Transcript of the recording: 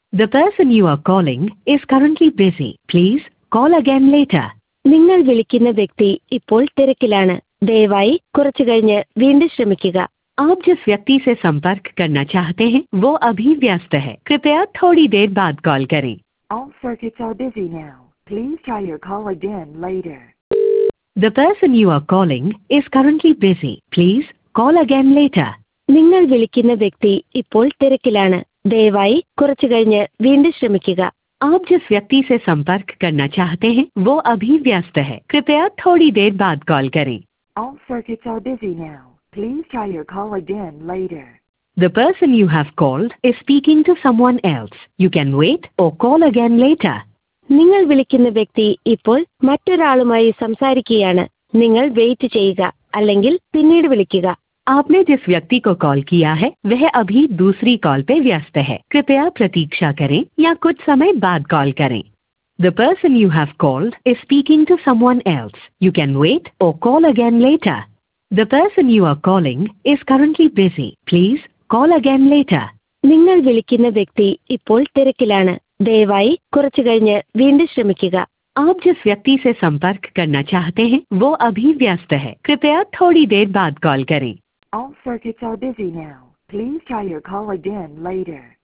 The person you are calling is currently busy. Please call again later. നിങ്ങൾ വിളിക്കുന്ന വ്യക്തി ഇപ്പോൾ തിരക്കിലാണ്. ദയവായി കുറച്ചു കഴിഞ്ഞ് വീണ്ടും ശ്രമിക്കുക. आप जिस व्यक्ति से संपर्क करना चाहते हैं वो अभी व्यस्त है, कृपया थोड़ी देर बाद कॉल करें. All circuits are busy now. Please try your call again later. The person you are calling is currently busy. Please call again later. നിങ്ങൾ വിളിക്കുന്ന വ്യക്തി ഇപ്പോൾ തിരക്കിലാണ്. ദയവായി കുറച്ചു കഴിഞ്ഞ് വീണ്ടും ശ്രമിക്കുക. आप जिस व्यक्ति से संपर्क करना चाहते हैं वो अभी व्यस्त है, कृपया थोड़ी देर बाद कॉल करें. All circuits are busy now. Please try your call again later. The person you have called is speaking to someone else. You can wait or call again later. നിങ്ങൾ വിളിക്കുന്ന വ്യക്തി ഇപ്പോൾ മറ്റൊരാളുമായി സംസാരിക്കുകയാണ്. നിങ്ങൾ വെയിറ്റ് ചെയ്യുക അല്ലെങ്കിൽ പിന്നീട് വിളിക്കുക. आपने जिस व्यक्ति को कॉल किया है वह अभी दूसरी कॉल पे व्यस्त है, कृपया प्रतीक्षा करें या कुछ समय बाद कॉल करें. The person you have called is speaking to someone else. You can wait or call again later. The person you are calling is currently busy. Please call again later. നിങ്ങൾ വിളിക്കുന്ന വ്യക്തി ഇപ്പോൾ തിരക്കിലാണ്. ദയവായി കുറച്ചു കഴിഞ്ഞ് വീണ്ടും ശ്രമിക്കുക. आप जिस व्यक्ति से संपर्क करना चाहते हैं वो अभी व्यस्त है, कृपया थोड़ी देर बाद कॉल करें. All circuits are busy now. Please try your call again later.